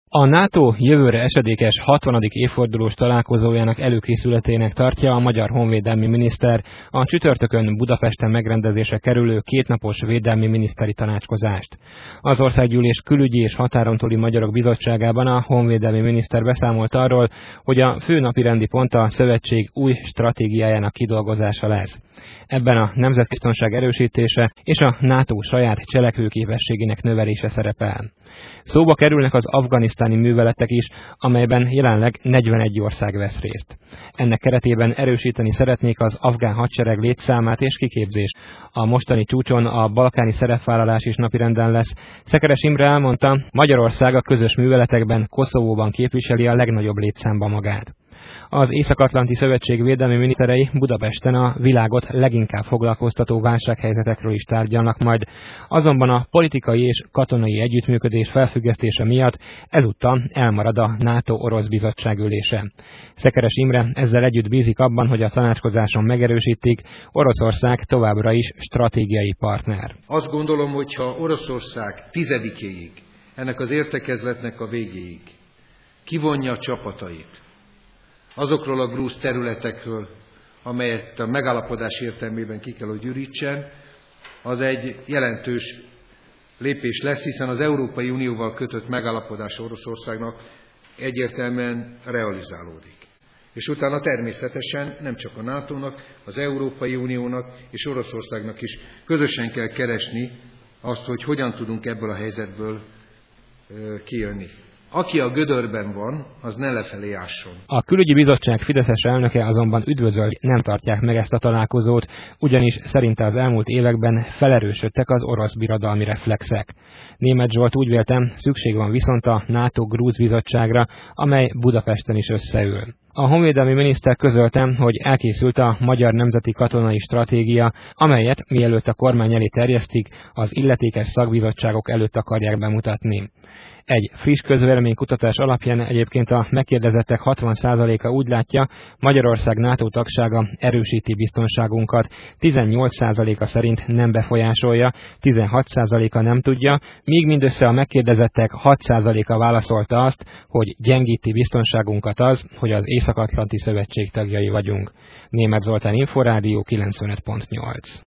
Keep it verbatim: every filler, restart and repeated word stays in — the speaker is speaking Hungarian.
A NATO jövőre esedékes hatvanadik évfordulós találkozójának előkészületének tartja a magyar honvédelmi miniszter a csütörtökön Budapesten megrendezésre kerülő kétnapos védelmi miniszteri tanácskozást. Az Országgyűlés Külügyi és Határon túli Magyarok Bizottságában a honvédelmi miniszter beszámolt arról, hogy a fő napirendi pont a szövetség új stratégiájának kidolgozása lesz. Ebben a nemzetbiztonság erősítése és a NATO saját cselekvőképességének növelése szerepel. Szóba kerülnek az afganisztáni műveletek is, amelyben jelenleg negyvenegy ország vesz részt. Ennek keretében erősíteni szeretnék az afgán hadsereg létszámát és kiképzést. A mostani csúcson a balkáni szerepvállalás is napirenden lesz. Szekeres Imre elmondta, Magyarország a közös műveletekben Koszovóban képviseli a legnagyobb létszámban magát. Az Észak-Atlanti Szövetség védelmi miniszterei Budapesten a világot leginkább foglalkoztató válsághelyzetekről is tárgyalnak majd, azonban a politikai és katonai együttműködés felfüggesztése miatt ezúttal elmarad a NATO-orosz bizottság ülése. Szekeres Imre ezzel együtt bízik abban, hogy a tanácskozáson megerősítik, Oroszország továbbra is stratégiai partner. Azt gondolom, hogyha Oroszország tizedikéig, ennek az értekezletnek a végéig kivonja a csapatait azokról a grúz területekről, amelyet a megállapodás értelmében ki kell, hogy ürítsen, az egy jelentős lépés lesz, hiszen az Európai Unióval kötött megállapodás Oroszországnak egyértelműen realizálódik. És utána természetesen nem csak a nátónak, az Európai Uniónak és Oroszországnak is közösen kell keresni azt, hogy hogyan tudunk ebből a helyzetből kijönni. Aki a gödörben van, az ne lefelé ásson. A Külügyi Bizottság fideszes elnöke azonban üdvözöl, nem tartják meg ezt a találkozót, ugyanis szerinte az elmúlt években felerősödtek az orosz birodalmi reflexek. Németh Zsolt úgy vélte, szükség van viszont a NATO-Grúz bizottságra, amely Budapesten is összeül. A honvédelmi miniszter közölte, hogy elkészült a Magyar Nemzeti Katonai Stratégia, amelyet mielőtt a kormány elé terjesztik, az illetékes szakbizottságok előtt akarják bemutatni. Egy friss közvéleménykutatás alapján egyébként a megkérdezettek hatvan százaléka úgy látja, Magyarország NATO tagsága erősíti biztonságunkat, tizennyolc százaléka szerint nem befolyásolja, tizenhat százaléka nem tudja, míg mindössze a megkérdezettek hat százaléka válaszolta azt, hogy gyengíti biztonságunkat az, hogy az Észak-Atlanti Szövetség tagjai vagyunk. Németh Zoltán, Inforádió kilencvenöt pont nyolc.